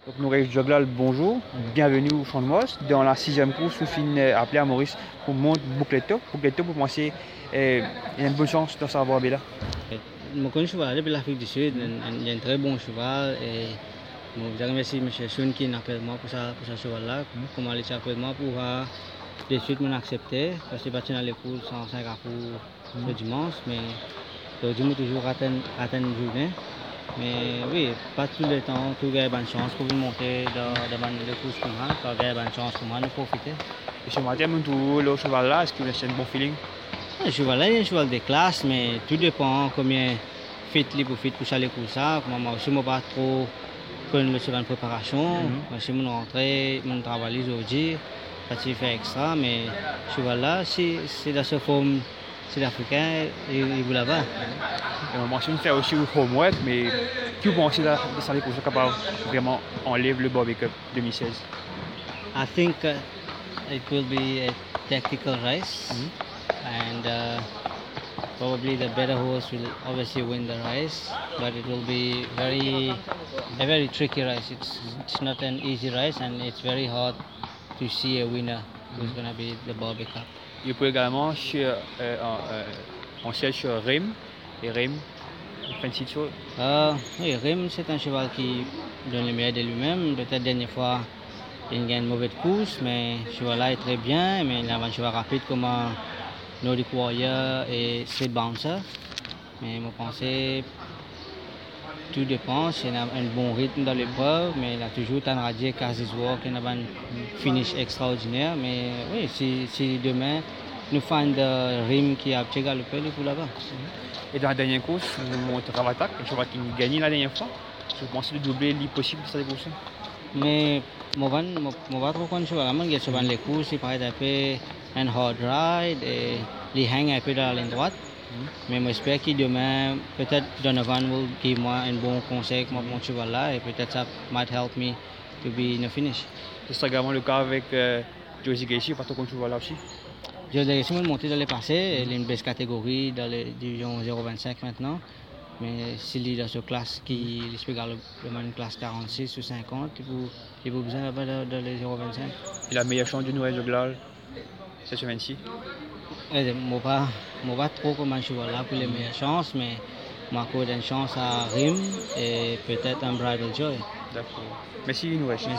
Donc nous Joglal, bonjour, bienvenue au Champ de Mosse. Dans la 6e course, nous finissons appelé à Maurice pour monter Boucletto. Boucletto pour moi c'est une bonne chance de savoir là. Je connais le cheval depuis l'Afrique du Sud, il y a un très bon cheval et je remercie M. Sun qui appelle moi pour ce cheval-là, comment il appelle moi pour de suite m'accepter parce que je suis dans les courses 105 à pour le dimanche, mais le dimanche toujours rater une journée. Mais oui, pas tout le temps, tout gars a bonne chance pour monter devant les courses comme ça, quand gars a bonne chance pour moi de profiter. Et ce matin, le cheval là, est-ce que vous avez un bon feeling? Le cheval là, il est un cheval de classe, mais tout dépend combien fit pour aller pour ça. Moi aussi, je ne pas trop prendre le cheval en préparation. Moi aussi, je rentre, je travaille aujourd'hui, je fais extra, mais le cheval là, c'est dans ce forme sud-africain, il vous là-bas. Moi, je fais aussi le homework, mais que vous pensez de ça pour capable vraiment enlever le Bobby Cup 2016? I think it will be a tactical race, and probably the better horse will obviously win the race, but it will be a very tricky race. It's not an easy race, and it's very hard to see a winner who's going to be the Bobby Cup. Il peut également on siège sur Rim, et Rim, fancy chose. Oui, Rim, c'est un cheval qui donne le meilleur de lui-même. Peut-être la dernière fois, il gagne une mauvaise course, mais ce cheval-là est très bien. Mais il a un cheval rapide comme Nordic Warrior et Street Bouncer. Mais je pense que tout dépend. Il a un bon rythme dans l'épreuve, mais il a toujours un radier Cassis Walk, il a un finish extraordinaire. Mais oui, si demain, nous faisons de Rim qui a galopé, il faut là-bas. Et dans la dernière course, vous montez Ravatak, un cheval qui a gagné la dernière fois. Je pense de doubler l'impossible de cette course. Mais je ne vais pas trop connaître le cheval. Il y a les courses, il paraît un peu un hard ride et il hang un peu dans la ligne droite. Mais j'espère que demain, peut-être Donovan will give moi un bon conseil pour mon cheval là et peut-être ça might help me to be in the finish. Ce sera également le cas avec Josie Gacy, parce qu'on cheval là aussi. J'ai réussi à monter dans les passés, il est une baisse catégorie dans les divisions 0,25 maintenant. Mais s'il est dans cette classe qui peut gagner une classe 46 ou 50, il a besoin d'avoir dans les 0,25. Il a meilleure chance de Noël Joglal cette semaine-ci. Je ne pas trop comme un cheval là pour les meilleures chances, mais je m'accorde une chance à Rim et peut-être un Bridal Joy. D'accord. Merci, Noël.